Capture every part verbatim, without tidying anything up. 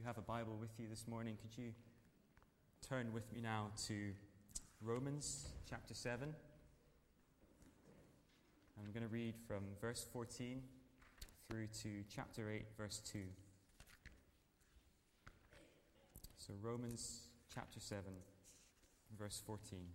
have a Bible with you this morning, could you turn with me now to Romans chapter seven? I'm going to read from verse fourteen through to chapter eight, verse two. So Romans chapter seven, verse fourteen.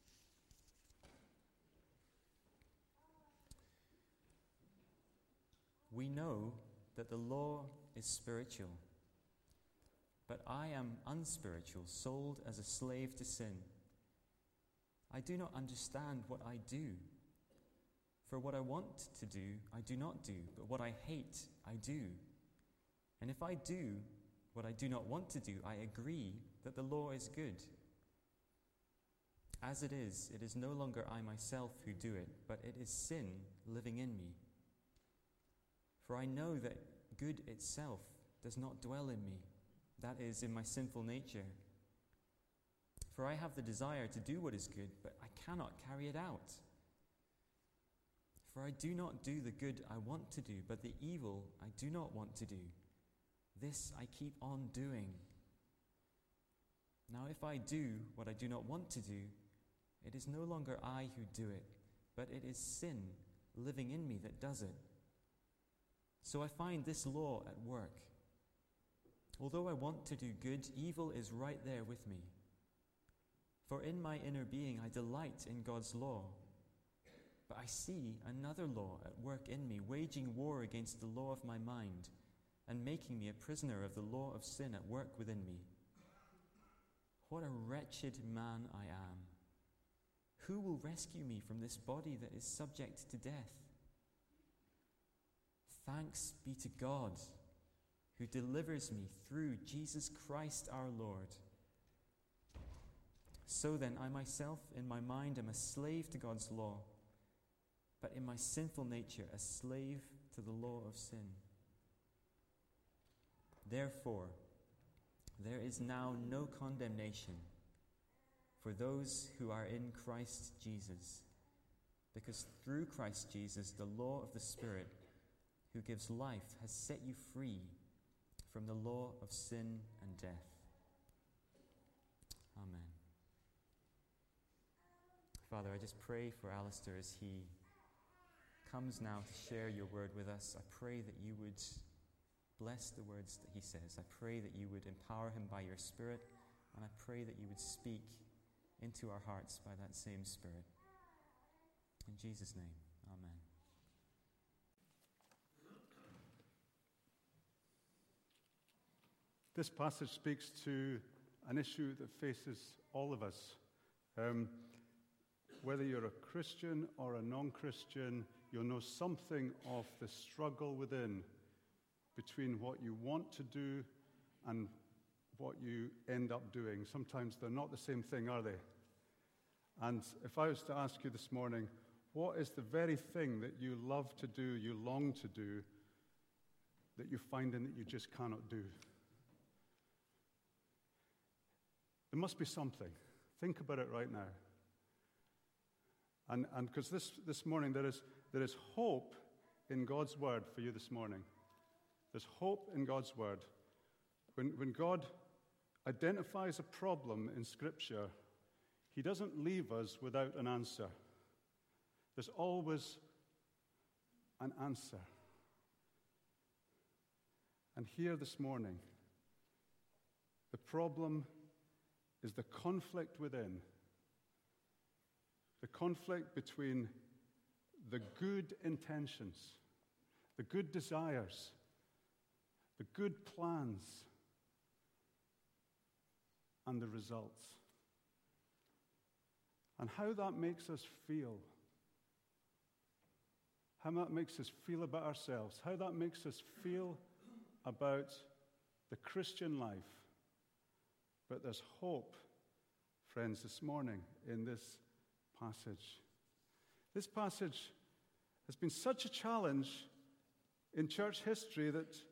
We know that the law is spiritual, but I am unspiritual, sold as a slave to sin. I do not understand what I do. For what I want to do, I do not do, but what I hate, I do. And if I do what I do not want to do, I agree that the law is good. As it is, it is no longer I myself who do it, but it is sin living in me. For I know that good itself does not dwell in me, that is, in my sinful nature. For I have the desire to do what is good, but I cannot carry it out. For I do not do the good I want to do, but the evil I do not want to do. This I keep on doing. Now if I do what I do not want to do, it is no longer I who do it, but it is sin living in me that does it. So I find this law at work. Although I want to do good, evil is right there with me. For in my inner being I delight in God's law. But I see another law at work in me, waging war against the law of my mind, and making me a prisoner of the law of sin at work within me. What a wretched man I am! Who will rescue me from this body that is subject to death? Thanks be to God, who delivers me through Jesus Christ our Lord. So then, I myself in my mind am a slave to God's law, but in my sinful nature a slave to the law of sin. Therefore, there is now no condemnation for those who are in Christ Jesus, because through Christ Jesus the law of the Spirit who gives life has set you free from the law of sin and death. Amen. Father, I just pray for Alistair as he comes now to share your word with us. I pray that you would bless the words that he says. I pray that you would empower him by your Spirit, and I pray that you would speak into our hearts by that same Spirit. In Jesus' name, amen. This passage speaks to an issue that faces all of us. Um, whether you're a Christian or a non-Christian, you'll know something of the struggle within between what you want to do and what you end up doing. Sometimes they're not the same thing, are they? And if I was to ask you this morning, what is the very thing that you love to do, you long to do, that you find in that you just cannot do? There must be something. Think about it right now. And and because this, this morning there is there is hope in God's word for you this morning. There's hope in God's word. When when God identifies a problem in Scripture, he doesn't leave us without an answer. There's always an answer. And here this morning, the problem is the conflict within. The conflict between the good intentions, the good desires, the good plans, and the results. And how that makes us feel. How that makes us feel about ourselves. How that makes us feel about the Christian life. But there's hope, friends, this morning in this passage. This passage has been such a challenge in church history that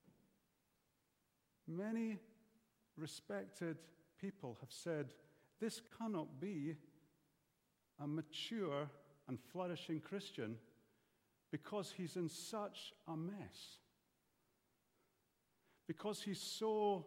many respected people have said, this cannot be a mature and flourishing Christian because he's in such a mess. because he's so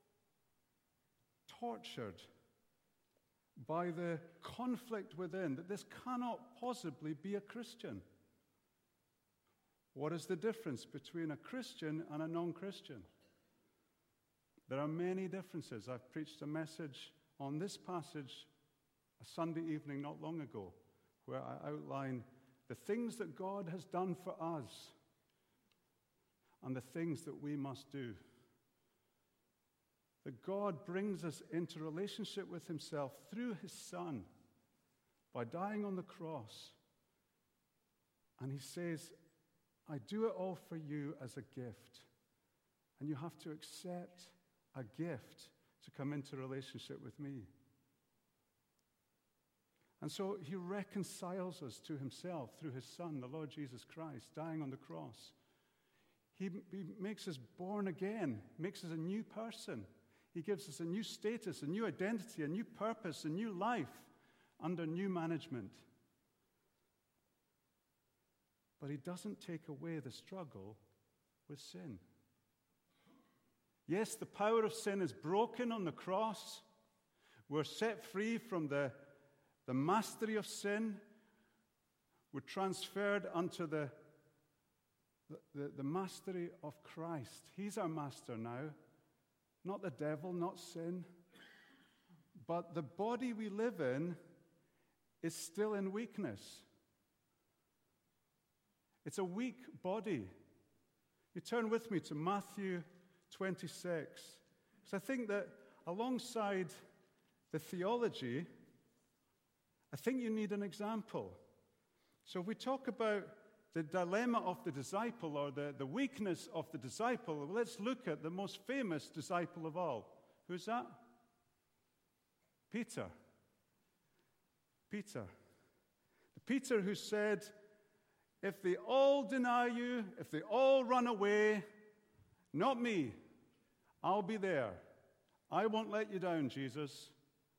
tortured by the conflict within that this cannot possibly be a Christian. What is the difference between a Christian and a non-Christian? There are many differences. I've preached a message on this passage a Sunday evening not long ago, where I outline the things that God has done for us and the things that we must do. That God brings us into relationship with himself through his Son by dying on the cross. And he says, I do it all for you as a gift. And you have to accept a gift to come into relationship with me. And so he reconciles us to himself through his Son, the Lord Jesus Christ, dying on the cross. He, he makes us born again, makes us a new person. He gives us a new status, a new identity, a new purpose, a new life under new management. But he doesn't take away the struggle with sin. Yes, the power of sin is broken on the cross. We're set free from the, the mastery of sin. We're transferred unto the, the, the mastery of Christ. He's our master now. Not the devil, not sin. But the body we live in is still in weakness. It's a weak body. You turn with me to Matthew twenty-six. Because I think that alongside the theology, I think you need an example. So if we talk about the dilemma of the disciple or the, the weakness of the disciple, well, let's look at the most famous disciple of all. Who's that? Peter. Peter. The Peter who said, if they all deny you, if they all run away, not me, I'll be there. I won't let you down, Jesus.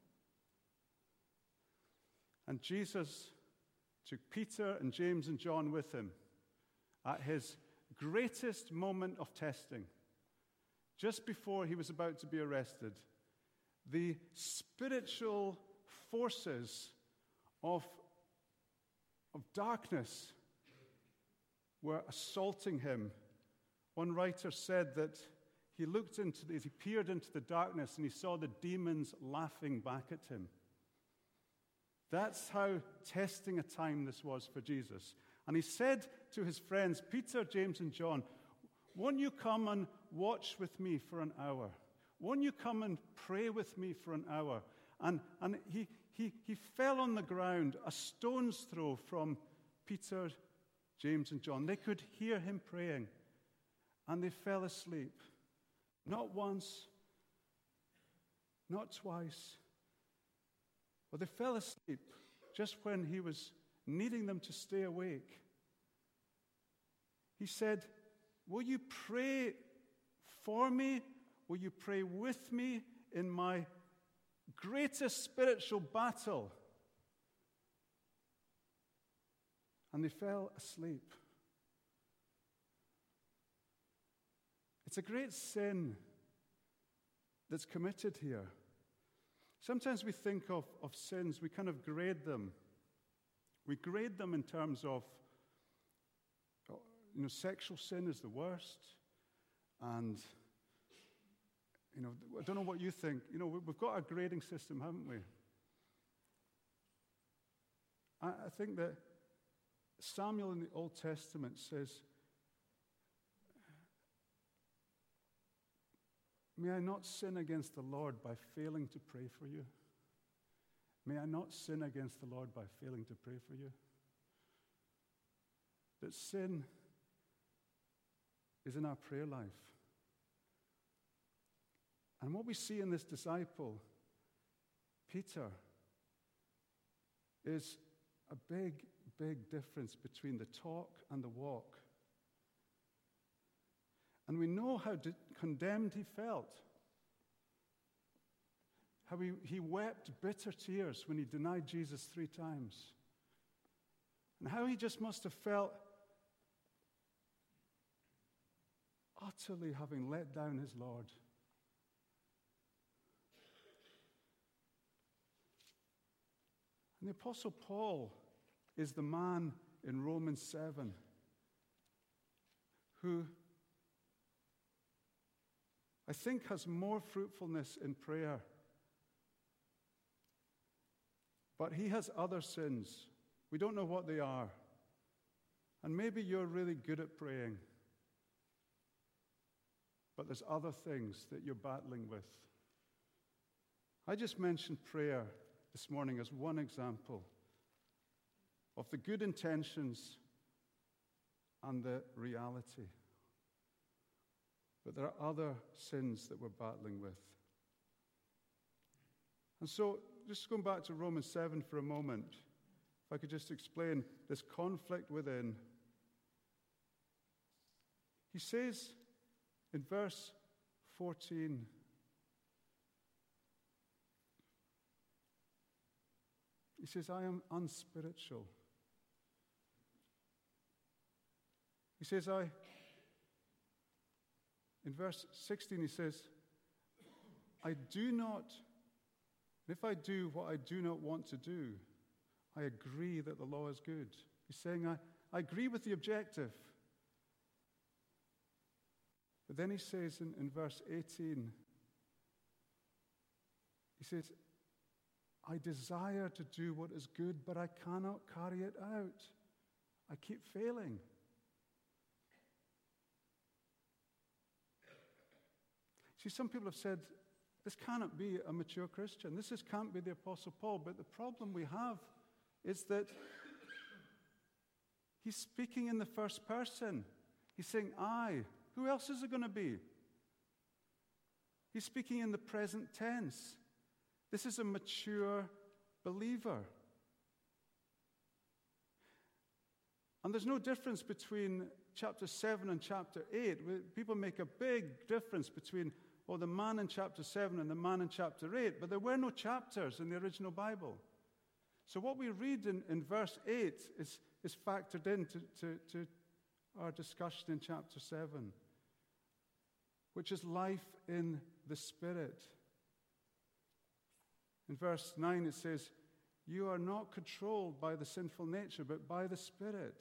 And Jesus took Peter and James and John with him at his greatest moment of testing, just before he was about to be arrested. The spiritual forces of, of darkness were assaulting him. One writer said that he looked into, the, he peered into the darkness and he saw the demons laughing back at him. That's how testing a time this was for Jesus. And he said to his friends, Peter, James, and John, won't you come and watch with me for an hour? Won't you come and pray with me for an hour? And, and he, he, he fell on the ground a stone's throw from Peter, James, and John. They could hear him praying. And they fell asleep. Not once, not twice. Well, they fell asleep just when he was needing them to stay awake. He said, will you pray for me? Will you pray with me in my greatest spiritual battle? And they fell asleep. It's a great sin that's committed here. Sometimes we think of, of sins, we kind of grade them. We grade them in terms of, you know, sexual sin is the worst. And, you know, I don't know what you think. You know, we've got a grading system, haven't we? I, I think that Samuel in the Old Testament says, may I not sin against the Lord by failing to pray for you? May I not sin against the Lord by failing to pray for you? That sin is in our prayer life. And what we see in this disciple, Peter, is a big, big difference between the talk and the walk. And we know how de- condemned he felt. How he, he wept bitter tears when he denied Jesus three times. And how he just must have felt utterly having let down his Lord. And the Apostle Paul is the man in Romans seven who I think has more fruitfulness in prayer. But he has other sins. We don't know what they are. And maybe you're really good at praying. But there's other things that you're battling with. I just mentioned prayer this morning as one example of the good intentions and the reality. But there are other sins that we're battling with. And so, just going back to Romans seven for a moment, if I could just explain this conflict within. He says in verse fourteen, he says, I am unspiritual. He says, I, in verse sixteen, he says, I do not, if I do what I do not want to do, I agree that the law is good. He's saying, I, I agree with the objective. But then he says in, in verse eighteen, he says, I desire to do what is good, but I cannot carry it out. I keep failing. See, some people have said, this cannot be a mature Christian. This is, can't be the Apostle Paul. But the problem we have is that he's speaking in the first person. He's saying, I. Who else is it going to be? He's speaking in the present tense. This is a mature believer. And there's no difference between chapter seven and chapter eight. People make a big difference between, oh, the man in chapter seven and the man in chapter eight. But there were no chapters in the original Bible. So what we read in, in verse eight is, is factored into to, to our discussion in chapter seven, which is life in the Spirit. In verse nine it says, you are not controlled by the sinful nature, but by the Spirit.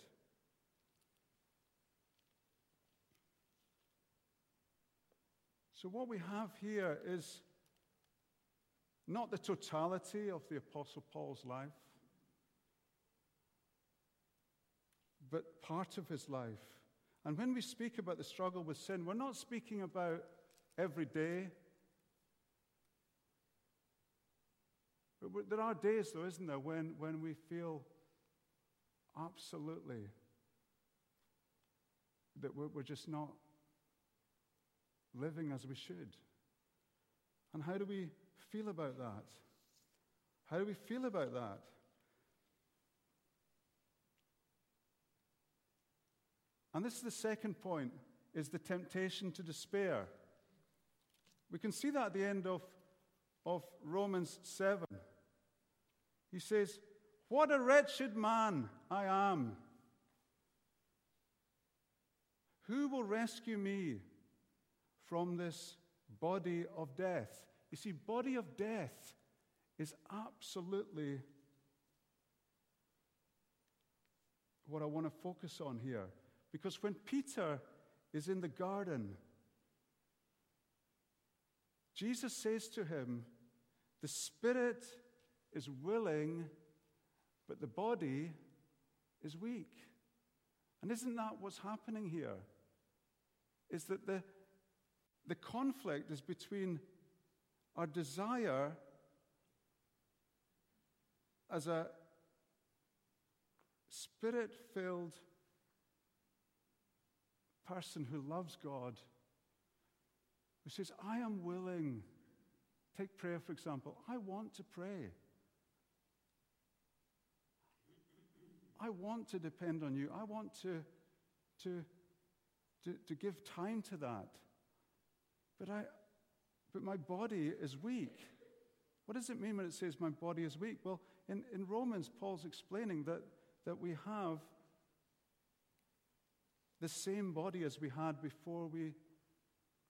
So what we have here is not the totality of the Apostle Paul's life, but part of his life. And when we speak about the struggle with sin, we're not speaking about every day. There are days, though, isn't there, when, when we feel absolutely that we're, we're just not living as we should. And how do we feel about that? How do we feel about that? And this is the second point, is the temptation to despair. We can see that at the end of, of Romans seven. He says, what a wretched man I am. Who will rescue me from this body of death? You see, body of death is absolutely what I want to focus on here. Because when Peter is in the garden, Jesus says to him, the spirit is willing, but the body is weak. And isn't that what's happening here? Is that the, the conflict is between our desire as a spirit-filled person who loves God, who says, I am willing. Take prayer, for example. I want to pray. I want to depend on you. I want to, to, to, to give time to that. But I, but my body is weak. What does it mean when it says my body is weak? Well, in, in Romans, Paul's explaining that, that we have the same body as we had before we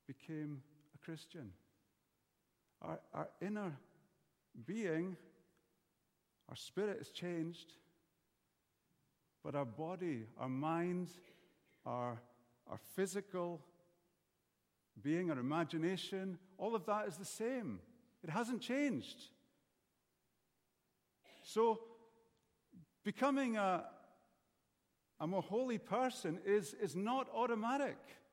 became a Christian. Our, our inner being, our spirit is changed, but our body, our mind, our, our physical being, our imagination, all of that is the same. It hasn't changed. So, becoming a, a more holy person is, is not automatic.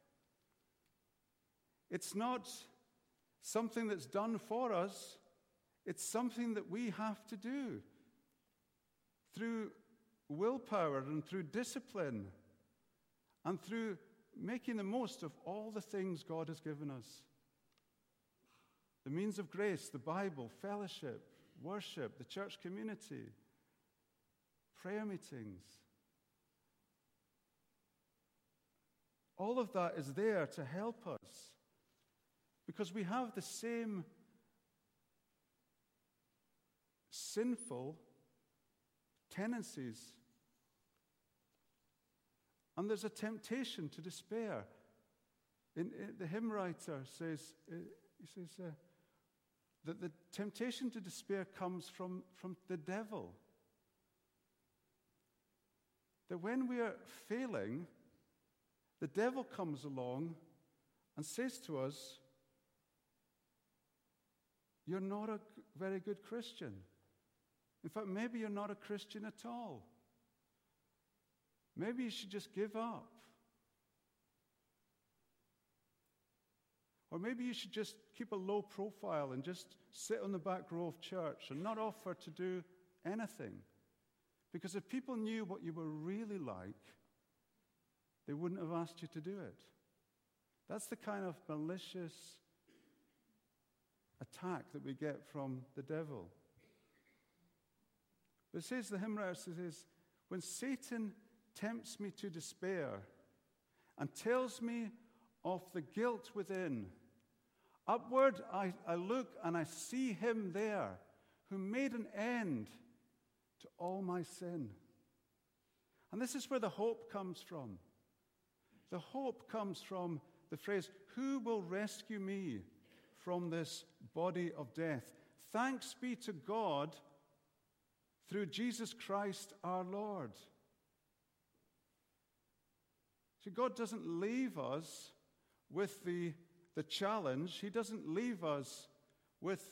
It's not something that's done for us. It's something that we have to do through willpower and through discipline and through making the most of all the things God has given us. The means of grace, the Bible, fellowship, worship, the church community, prayer meetings. All of that is there to help us because we have the same sinful tendencies. And there's a temptation to despair. In, in, the hymn writer says, uh, he says uh, that the temptation to despair comes from, from the devil. That when we are failing, the devil comes along and says to us, you're not a very good Christian. In fact, maybe you're not a Christian at all. Maybe you should just give up. Or maybe you should just keep a low profile and just sit on the back row of church and not offer to do anything. Because if people knew what you were really like, they wouldn't have asked you to do it. That's the kind of malicious attack that we get from the devil. But it says, the hymn writer says, when Satan tempts me to despair and tells me of the guilt within, upward I, I look and I see him there who made an end to all my sin. And this is where the hope comes from. The hope comes from the phrase, who will rescue me from this body of death? Thanks be to God through Jesus Christ our Lord. See, God doesn't leave us with the, the challenge. He doesn't leave us with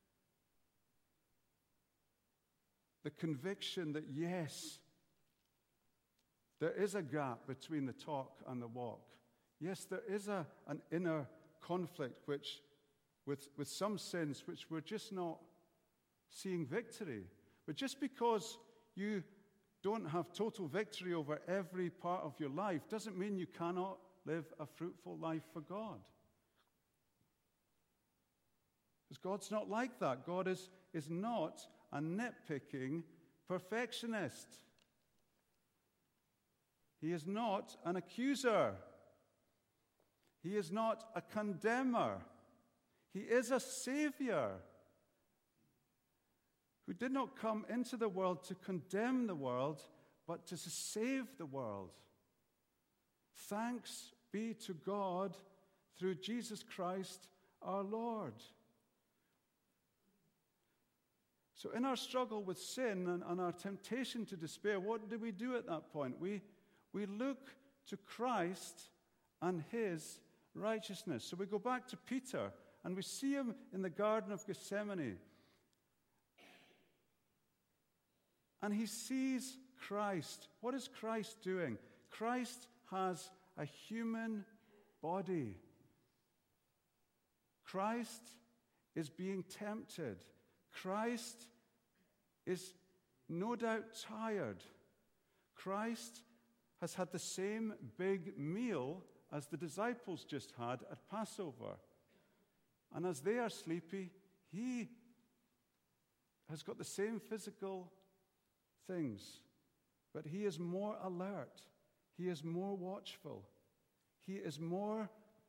the conviction that, yes, there is a gap between the talk and the walk. Yes, there is a, an inner conflict which, with, with some sins which we're just not seeing victory. But just because you don't have total victory over every part of your life doesn't mean you cannot live a fruitful life for God. Because God's not like that. God is, is not a nitpicking perfectionist. He is not an accuser. He is not a condemner. He is a Savior who did not come into the world to condemn the world, but to save the world. Thanks be to God through Jesus Christ our Lord. So in our struggle with sin and, and our temptation to despair, what do we do at that point? We, we look to Christ and his righteousness. So we go back to Peter and we see him in the Garden of Gethsemane. And he sees Christ. What is Christ doing? Christ has a human body. Christ is being tempted. Christ is no doubt tired. Christ has had the same big meal as the disciples just had at Passover. And as they are sleepy, he has got the same physical things, but he is more alert. He is more watchful. He is more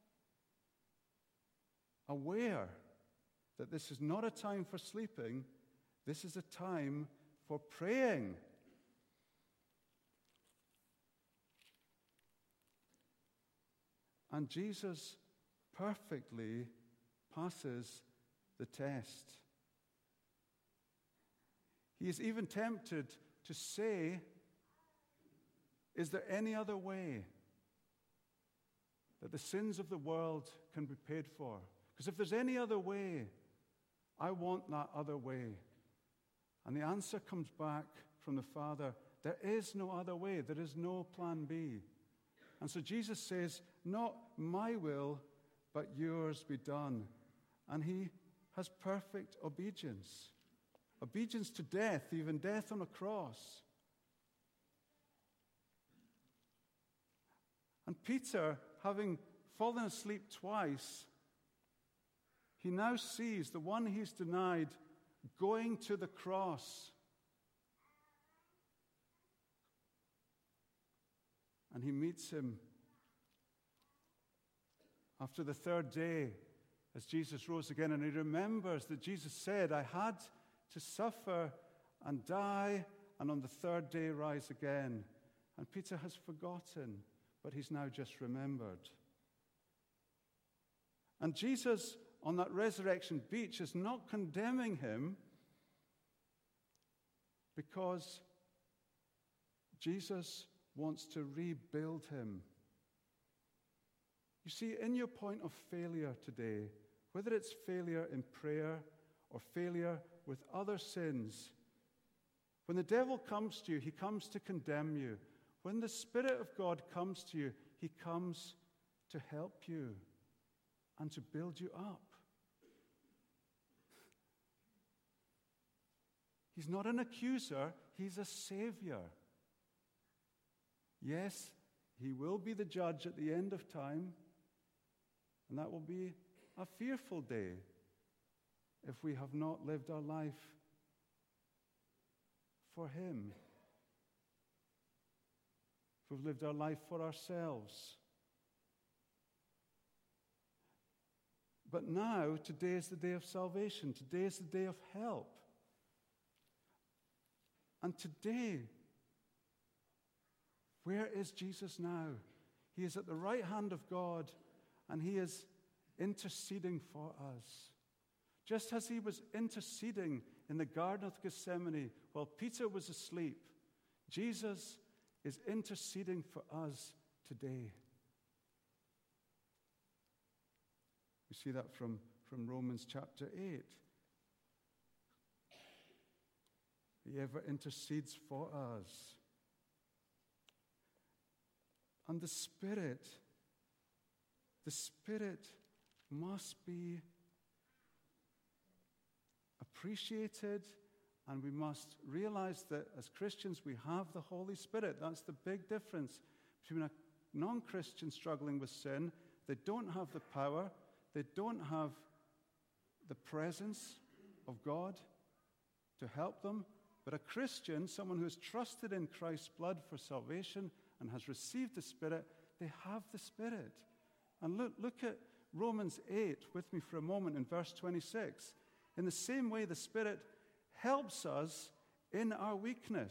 aware that this is not a time for sleeping. This is a time for praying. And Jesus perfectly passes the test. He is even tempted to say, is there any other way that the sins of the world can be paid for? Because if there's any other way, I want that other way. And the answer comes back from the Father, there is no other way. There is no plan B. And so Jesus says, not my will, but yours be done. And he has perfect obedience. Obedience to death, even death on a cross. And Peter, having fallen asleep twice, he now sees the one he's denied going to the cross. And he meets him after the third day as Jesus rose again. And he remembers that Jesus said, I had to suffer and die and on the third day rise again. And Peter has forgotten, but he's now just remembered. And Jesus, on that resurrection beach, is not condemning him because Jesus wants to rebuild him. You see, in your point of failure today, whether it's failure in prayer or failure with other sins, when the devil comes to you, he comes to condemn you. When the Spirit of God comes to you, he comes to help you and to build you up. He's not an accuser, he's a savior. Yes, he will be the judge at the end of time, and that will be a fearful day if we have not lived our life for him. If we've lived our life for ourselves. But now, today is the day of salvation. Today is the day of help. And today, where is Jesus now? He is at the right hand of God, and he is interceding for us. Just as he was interceding in the Garden of Gethsemane while Peter was asleep, Jesus is interceding for us today. We see that from, from Romans chapter eight. He ever intercedes for us. And the Spirit, the Spirit must be appreciated, and we must realize that as Christians we have the Holy Spirit. That's the big difference between a non-Christian struggling with sin. They don't have the power, they don't have the presence of God to help them. But a Christian, someone who has trusted in Christ's blood for salvation and has received the Spirit, they have the Spirit. And look, look at Romans eight with me for a moment in verse twenty-six. In the same way, the Spirit helps us in our weakness.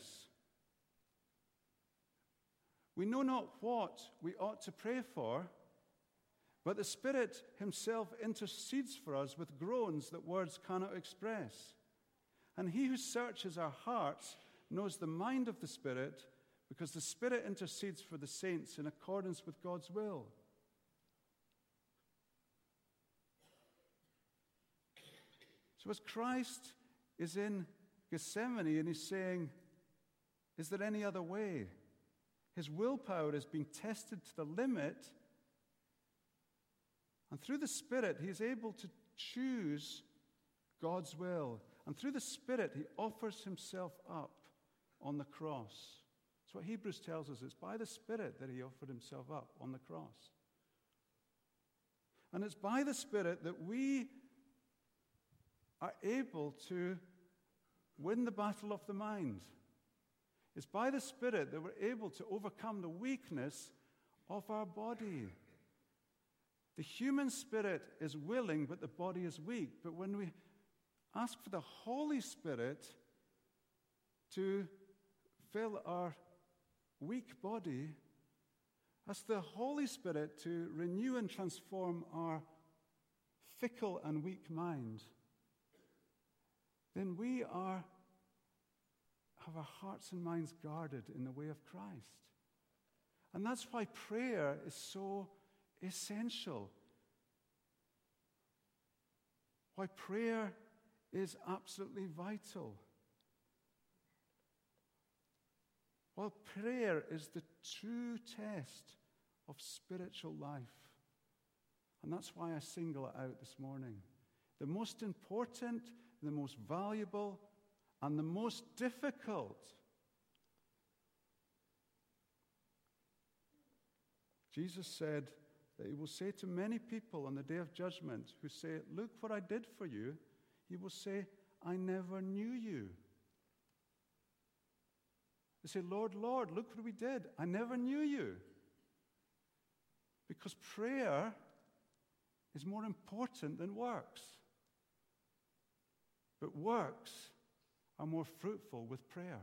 We know not what we ought to pray for, but the Spirit himself intercedes for us with groans that words cannot express. And he who searches our hearts knows the mind of the Spirit, because the Spirit intercedes for the saints in accordance with God's will. So as Christ is in Gethsemane and he's saying, is there any other way? His willpower is being tested to the limit, and through the Spirit he is able to choose God's will. And through the Spirit he offers himself up on the cross. That's what Hebrews tells us. It's by the Spirit that he offered himself up on the cross. And it's by the Spirit that we are able to win the battle of the mind. It's by the Spirit that we're able to overcome the weakness of our body. The human spirit is willing, but the body is weak. But when we ask for the Holy Spirit to fill our weak body, ask the Holy Spirit to renew and transform our fickle and weak mind, then we are have our hearts and minds guarded in the way of Christ. And that's why prayer is so essential. Why prayer is absolutely vital. While prayer is the true test of spiritual life. And that's why I single it out this morning. The most important, the most valuable, and the most difficult. Jesus said that he will say to many people on the day of judgment who say, "Look what I did for you," he will say, "I never knew you." They say, "Lord, Lord, look what we did. I never knew you." Because prayer is more important than works. But works are more fruitful with prayer.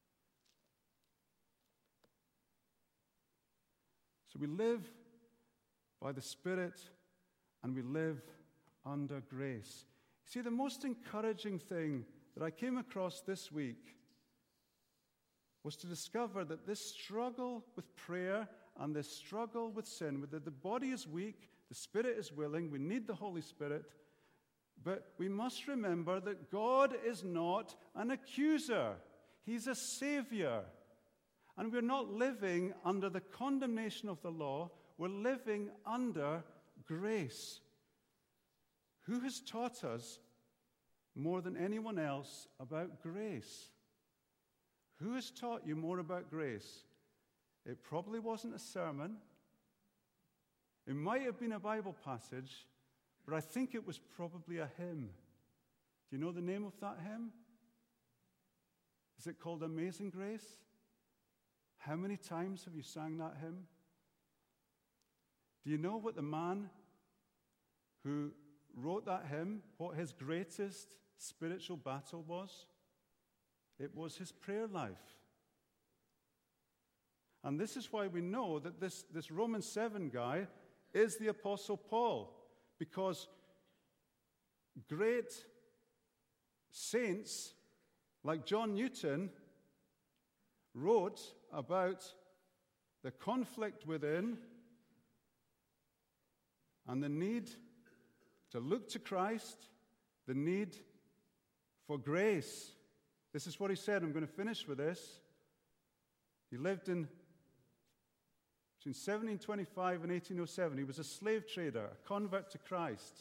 So we live by the Spirit and we live under grace. See, the most encouraging thing that I came across this week was to discover that this struggle with prayer and this struggle with sin, that the body is weak, the Spirit is willing, we need the Holy Spirit, but we must remember that God is not an accuser. He's a Savior. And we're not living under the condemnation of the law, we're living under grace. Who has taught us more than anyone else about grace? Who has taught you more about grace? It probably wasn't a sermon. It might have been a Bible passage, but I think it was probably a hymn. Do you know the name of that hymn? Is it called Amazing Grace? How many times have you sang that hymn? Do you know what the man who wrote that hymn, what his greatest spiritual battle was? It was his prayer life. And this is why we know that this, this Romans seven guy is the Apostle Paul, because great saints like John Newton wrote about the conflict within and the need to look to Christ, the need for grace. This is what he said. I'm going to finish with this. He lived in between seventeen twenty-five and eighteen oh seven. He was a slave trader, a convert to Christ,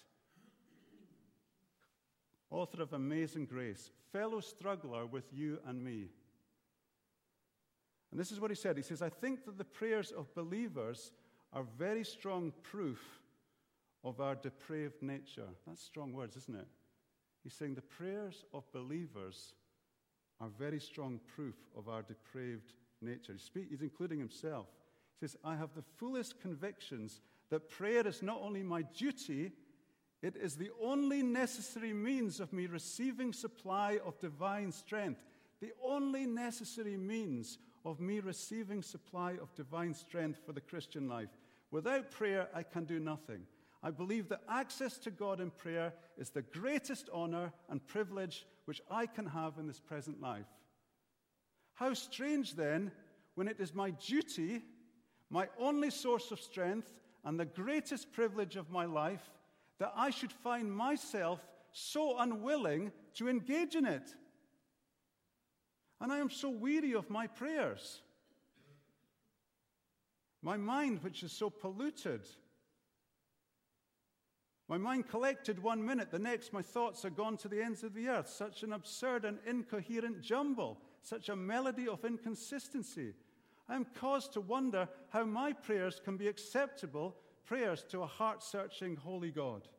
author of Amazing Grace, fellow struggler with you and me. And this is what he said. He says, "I think that the prayers of believers are very strong proof of our depraved nature." That's strong words, isn't it? He's saying the prayers of believers are very strong proof of our depraved nature. He's including himself. He says, "I have the fullest convictions that prayer is not only my duty, it is the only necessary means of me receiving supply of divine strength." The only necessary means of me receiving supply of divine strength for the Christian life. Without prayer, I can do nothing. I believe that access to God in prayer is the greatest honor and privilege which I can have in this present life. How strange then, when it is my duty, my only source of strength, and the greatest privilege of my life, that I should find myself so unwilling to engage in it. And I am so weary of my prayers. My mind, which is so polluted. My mind collected one minute, the next my thoughts are gone to the ends of the earth. Such an absurd and incoherent jumble, such a melody of inconsistency. I am caused to wonder how my prayers can be acceptable prayers to a heart-searching holy God.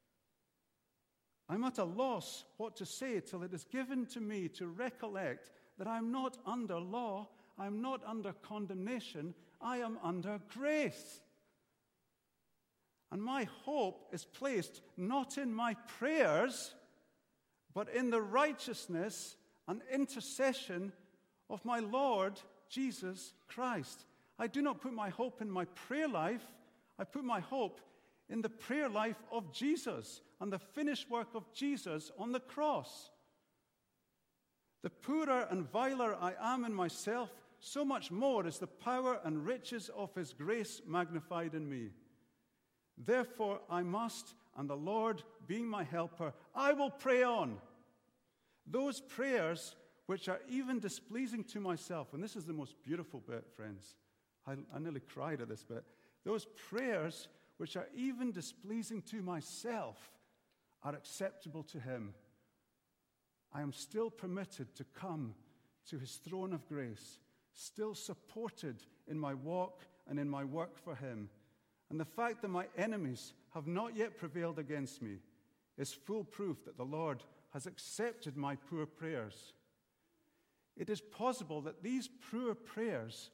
I'm at a loss what to say till it is given to me to recollect that I am not under law, I am not under condemnation, I am under grace. And my hope is placed not in my prayers, but in the righteousness and intercession of my Lord Jesus Christ. I do not put my hope in my prayer life, I put my hope in the prayer life of Jesus and the finished work of Jesus on the cross. The poorer and viler I am in myself, so much more is the power and riches of his grace magnified in me. Therefore I must, and the Lord being my helper, I will pray on. Those prayers which are even displeasing to myself, and this is the most beautiful bit, friends. I, I nearly cried at this bit. Those prayers which are even displeasing to myself are acceptable to him. I am still permitted to come to his throne of grace, still supported in my walk and in my work for him. And the fact that my enemies have not yet prevailed against me is full proof that the Lord has accepted my poor prayers. It is possible that these poor prayers,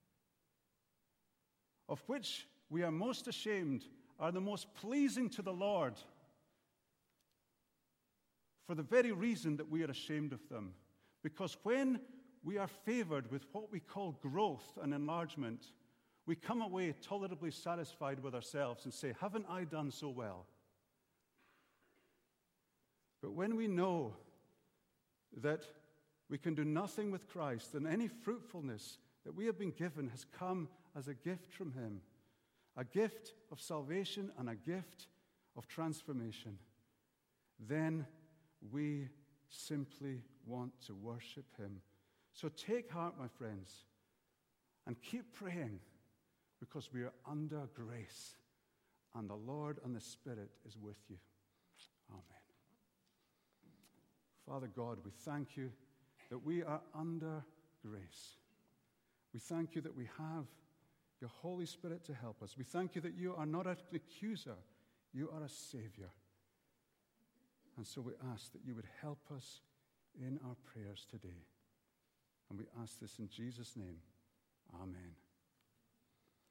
of which we are most ashamed, are the most pleasing to the Lord for the very reason that we are ashamed of them. Because when we are favored with what we call growth and enlargement, we come away tolerably satisfied with ourselves and say, haven't I done so well? But when we know that we can do nothing with Christ, and any fruitfulness that we have been given has come as a gift from him, a gift of salvation and a gift of transformation, then we simply want to worship him. So take heart, my friends, and keep praying, because we are under grace, and the Lord and the Spirit is with you. Amen. Father God, we thank you that we are under grace. We thank you that we have your Holy Spirit to help us. We thank you that you are not an accuser, you are a Savior. And so we ask that you would help us in our prayers today. And we ask this in Jesus' name. Amen.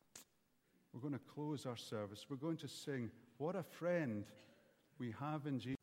We're going to close our service. We're going to sing, What a Friend We Have in Jesus.